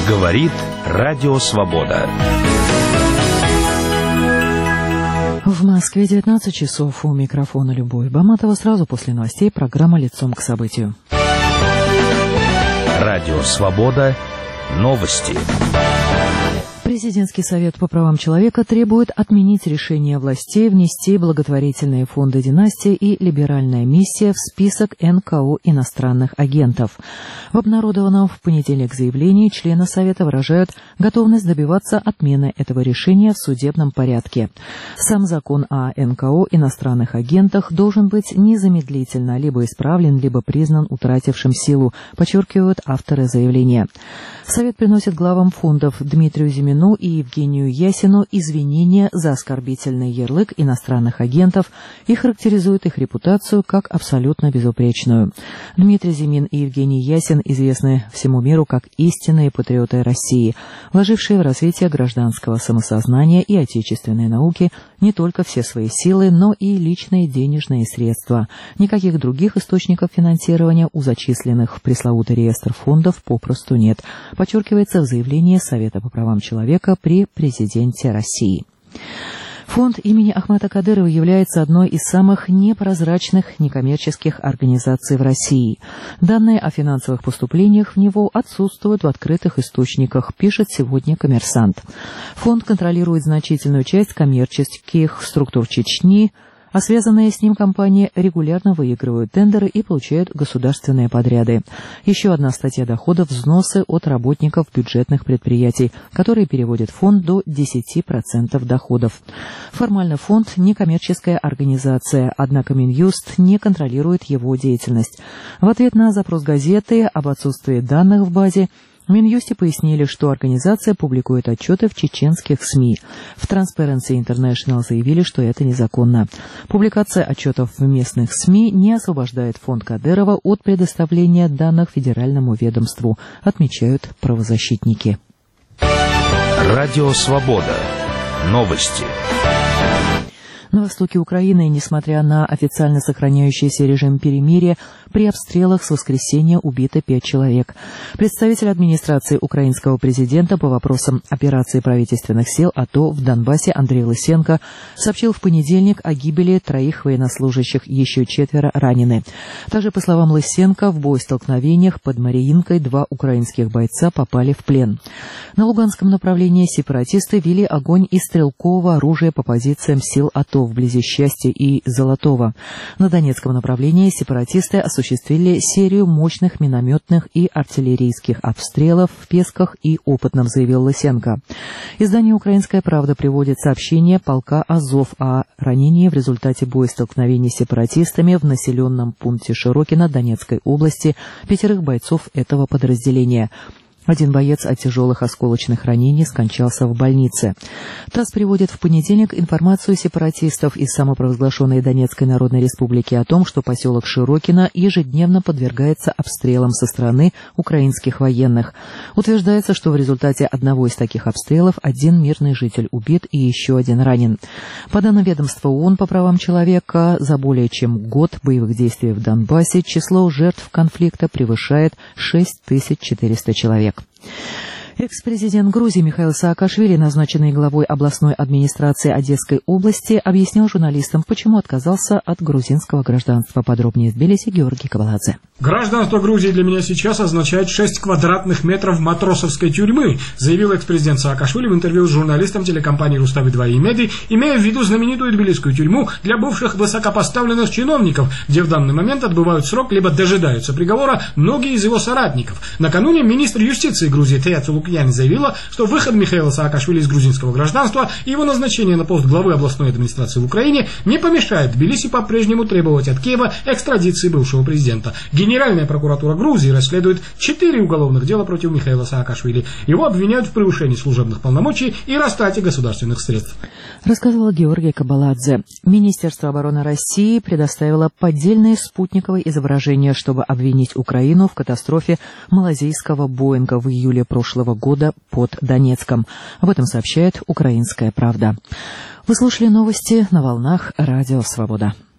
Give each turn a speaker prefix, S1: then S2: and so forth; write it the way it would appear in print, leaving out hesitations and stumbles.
S1: Говорит Радио Свобода.
S2: В Москве 19 часов. У микрофона Любовь Баматова. Сразу после новостей программа «Лицом к событию».
S1: Радио Свобода. Новости.
S2: Президентский совет по правам человека требует отменить решение властей внести благотворительные фонды «Династия» и «Либеральная миссия» в список НКО иностранных агентов. В обнародованном в понедельник заявлении члены совета выражают готовность добиваться отмены этого решения в судебном порядке. Сам закон о НКО иностранных агентах должен быть незамедлительно либо исправлен, либо признан утратившим силу, подчеркивают авторы заявления. Совет приносит главам фондов Дмитрию Зимину и Евгению Ясину извинения за оскорбительный ярлык иностранных агентов и характеризует их репутацию как абсолютно безупречную. Дмитрий Зимин и Евгений Ясин известны всему миру как истинные патриоты России, вложившие в развитие гражданского самосознания и отечественной науки не только все свои силы, но и личные денежные средства. Никаких других источников финансирования у зачисленных в пресловутый реестр фондов попросту нет, подчеркивается в заявлении Совета по правам человека при президенте России. Фонд имени Ахмата Кадырова является одной из самых непрозрачных некоммерческих организаций в России. Данные о финансовых поступлениях в него отсутствуют в открытых источниках, пишет сегодня «Коммерсант». Фонд контролирует значительную часть коммерческих структур Чечни, а связанные с ним компании регулярно выигрывают тендеры и получают государственные подряды. Еще одна статья доходов – взносы от работников бюджетных предприятий, которые переводят фонд до 10% доходов. Формально фонд – некоммерческая организация, однако Минюст не контролирует его деятельность. В ответ на запрос газеты об отсутствии данных в базе в Минюсте пояснили, что организация публикует отчеты в чеченских СМИ. В Transparency International заявили, что это незаконно. Публикация отчетов в местных СМИ не освобождает фонд Кадырова от предоставления данных федеральному ведомству, отмечают правозащитники.
S1: Радио Свобода. Новости.
S2: На востоке Украины, несмотря на официально сохраняющийся режим перемирия, при обстрелах с воскресенья убито 5 человек. Представитель администрации украинского президента по вопросам операции правительственных сил АТО в Донбассе Андрей Лысенко сообщил в понедельник о гибели 3 военнослужащих, еще 4 ранены. Также, по словам Лысенко, в боестолкновениях под Мариинкой 2 украинских бойца попали в плен. На Луганском направлении сепаратисты вели огонь из стрелкового оружия по позициям сил АТО вблизи Счастья и Золотого. На Донецком направлении сепаратисты осуществили серию мощных минометных и артиллерийских обстрелов в Песках и Опытном, заявил Лысенко. Издание «Украинская правда» приводит сообщение полка Азов о ранении в результате боестолкновений с сепаратистами в населенном пункте Широкино Донецкой области 5 бойцов этого подразделения. Один боец от тяжелых осколочных ранений скончался в больнице. ТАСС приводит в понедельник информацию сепаратистов из самопровозглашенной Донецкой Народной Республики о том, что поселок Широкино ежедневно подвергается обстрелам со стороны украинских военных. Утверждается, что в результате одного из таких обстрелов 1 мирный житель убит и еще 1 ранен. По данным ведомства ООН по правам человека, за более чем год боевых действий в Донбассе число жертв конфликта превышает 6400 человек. Экс-президент Грузии Михаил Саакашвили, назначенный главой областной администрации Одесской области, объяснил журналистам, почему отказался от грузинского гражданства. Подробнее из Тбилиси Георгий Кабаладзе.
S3: Гражданство Грузии для меня сейчас означает 6 квадратных метров матросовской тюрьмы, заявил экс-президент Саакашвили в интервью с журналистом телекомпании «Рустави-2» и «Меди», имея в виду знаменитую тбилисскую тюрьму для бывших высокопоставленных чиновников, где в данный момент отбывают срок либо дожидаются приговора многие из его соратников. Накануне министр юстиции Грузии Теяцу Лукьяни заявила, что выход Михаила Саакашвили из грузинского гражданства и его назначение на пост главы областной администрации в Украине не помешает Тбилиси по-прежнему требовать от Киева экстрадиции бывшего президента. Генеральная прокуратура Грузии расследует 4 уголовных дела против Михаила Саакашвили. Его обвиняют в превышении служебных полномочий и растрате государственных средств.
S2: Рассказывал Георгий Кабаладзе. Министерство обороны России предоставило поддельные спутниковые изображения, чтобы обвинить Украину в катастрофе малазийского Боинга в июле прошлого года под Донецком. Об этом сообщает «Украинская правда». Вы слушали новости на волнах Радио Свобода.